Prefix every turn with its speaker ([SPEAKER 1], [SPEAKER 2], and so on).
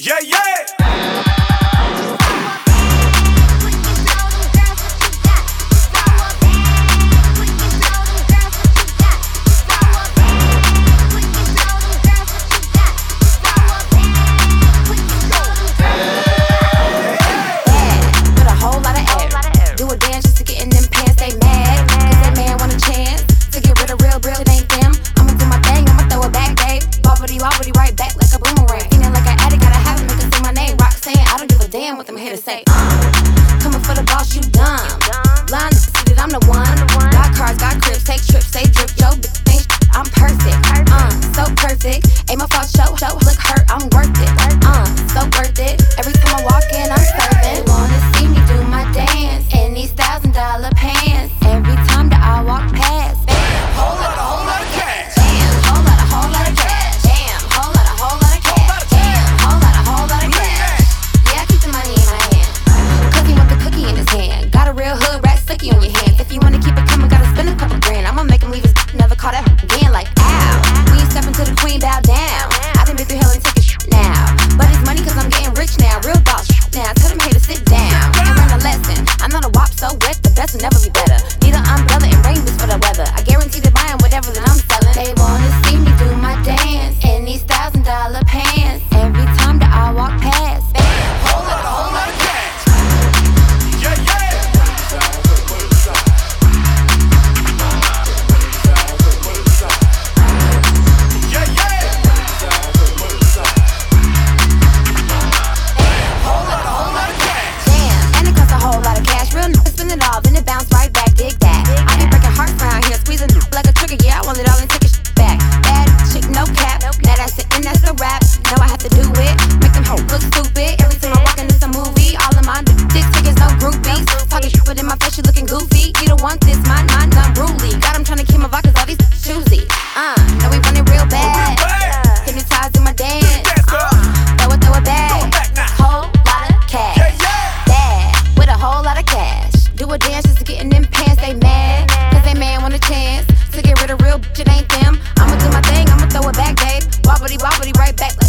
[SPEAKER 1] Yeah, yeah.
[SPEAKER 2] Right back like a boomerang. Feeling like an addict, gotta have it, make her say my name. Roxanne, I don't give a damn what them haters say. Coming for the boss, you dumb. Blind, see that I'm the one. Got cars, got cribs, take trips, they drip. Yo, bitch, ain't I'm perfect. So perfect. Ain't my fault, show. Look hurt, I'm worth it. So worth it. Every time I walk in, I'm serving. They wanna see me do my dance in these $1,000 pants. Every time that I walk past,
[SPEAKER 1] Whole lot of cash.
[SPEAKER 2] whole lot of cash. On your hands. If you wanna keep it coming, gotta spend a couple grand. I'ma make him leave his never call that again. Like, ow, when you step into the queen, bow down. I done been through hell and take it now. But it's money cause I'm getting rich now. Real boss now. Tell them haters sit down and learn a lesson. I'm not a wop so wet, the best will never be better. Need an umbrella and rain boots for the weather. I guarantee to buy whatever that I'm selling. They wanna see me do my dance in these $1,000 pants. Every time that I walk past,
[SPEAKER 1] Whole lot of cash. Yeah, yeah.
[SPEAKER 2] Then it bounce right back, dig that. I be breaking hearts around here, squeezing like a trigger. Yeah, I want it all and take it back. Bad chick, no cap. Now that's it, and that's the rap. Now I have to do it, make them hoes look stupid. Every time I walk in, it's a movie. All of my dick niggas, no groupies. Talking shit, but in my face, you looking goofy. You don't want this, mine unruly. Got them trying to keep my vodkas, all these choosy. Know we run it real bad. Hypnotized in my dance. Throw it back. Whole lot of cash. Bad with a whole lot of cash. Do a dance just to get in them pants, they mad. Cause they man want a chance to get rid of real bitch, it ain't them. I'ma do my thing, I'ma throw it back, babe. Wobbly, right back.